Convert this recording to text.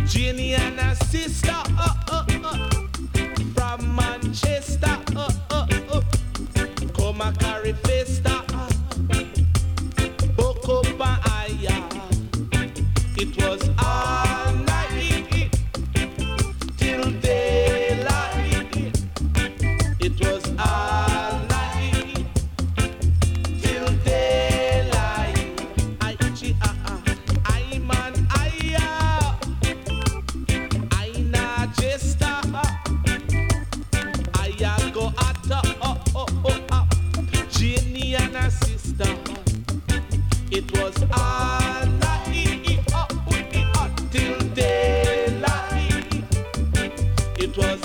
Jenny and her sister from Manchester come a carry festa book up and aya. It was all night till daylight. It was all night till daylight. I man aya. I na jester. I go at Jenny and her sister. It was all